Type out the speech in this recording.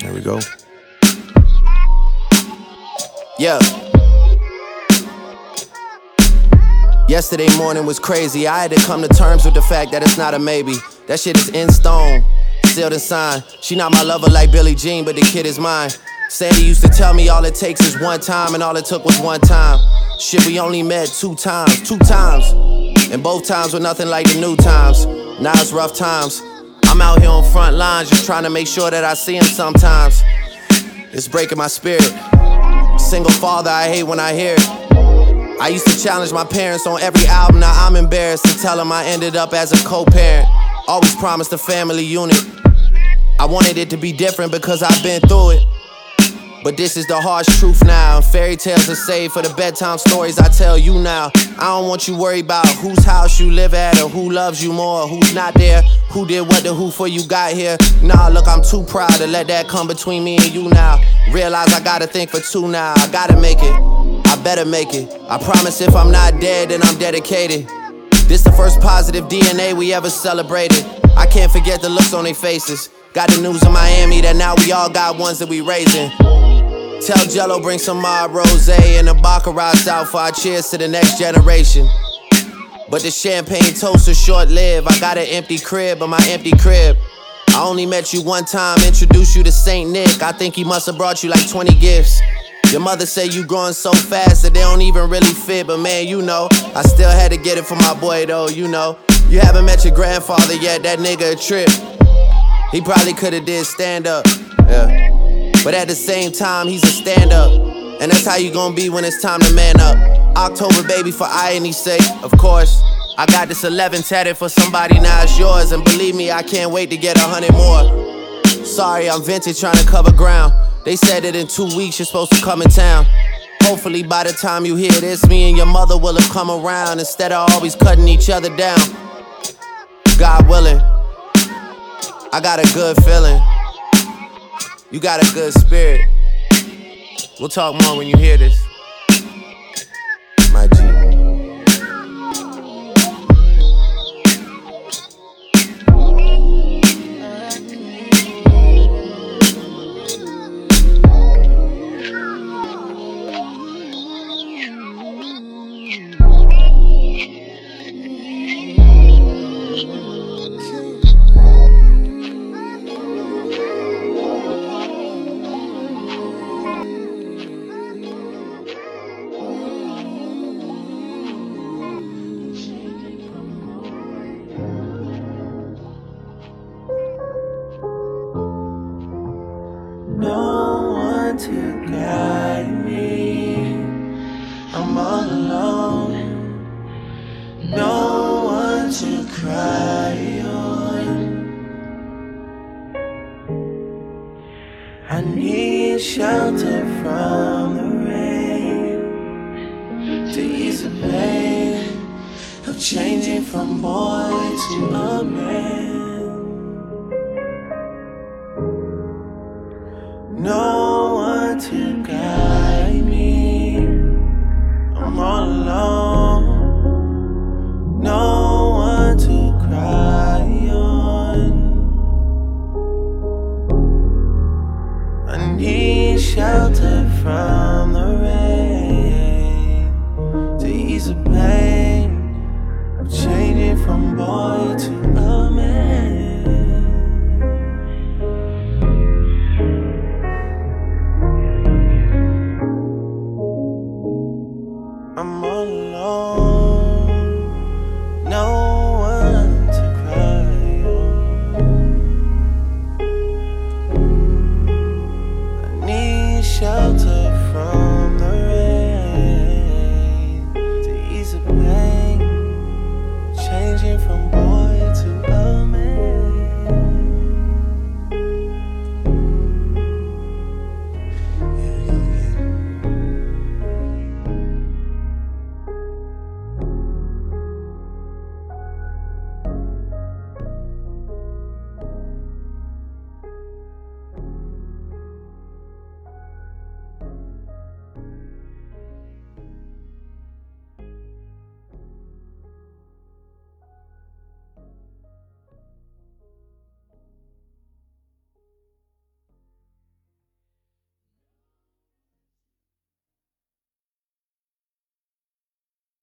There we go. Yeah. Yesterday morning was crazy. I had to come to terms with the fact that it's not a maybe. That shit is in stone, sealed and signed. She not my lover like Billie Jean, but the kid is mine. Sandy used to tell me all it takes is one time, and all it took was one time. Shit, we only met two times. And both times were nothing like the new times. Now it's rough times. I'm out here on front lines just trying to make sure that I see him sometimes. It's breaking my spirit. Single father, I hate when I hear it. I used to challenge my parents on every album. Now I'm embarrassed to tell them I ended up as a co-parent. Always promised a family unit. I wanted it to be different because I've been through it. But this is the harsh truth now. Fairy tales are saved for the bedtime stories I tell you now. I don't want you worried about whose house you live at, or who loves you more, or who's not there, who did what to who for you got here. Nah, look, I'm too proud to let that come between me and you now. Realize I gotta think for two now. I gotta make it, I better make it. I promise if I'm not dead, then I'm dedicated. This the first positive DNA we ever celebrated. I can't forget the looks on their faces. Got the news in Miami that now we all got ones that we raising. Tell Jello bring some Mob Rosé and the Baccarat's out for our cheers to the next generation. But the champagne toast is short-lived. I got an empty crib, but my empty crib. I only met you one time, introduced you to Saint Nick. I think he must have brought you like 20 gifts. Your mother say you growing so fast that they don't even really fit. But man, you know, I still had to get it for my boy though, you know. You haven't met your grandfather yet, that nigga a trip. He probably could've did stand-up, yeah. But at the same time, he's a stand-up. And that's how you gon' be when it's time to man up. October, baby, for irony's sake, of course. I got this 11 tatted for somebody, now it's yours. And believe me, I can't wait to get 100 more. Sorry, I'm vintage trying to cover ground. They said that in 2 weeks you're supposed to come in town. Hopefully by the time you hear this, me and your mother will have come around, instead of always cutting each other down. God willing, I got a good feeling. You got a good spirit. We'll talk more when you hear this. My G. No one to guide me, I'm all alone. No one to cry on. I need shelter from the rain to ease the pain of changing from boy to a man.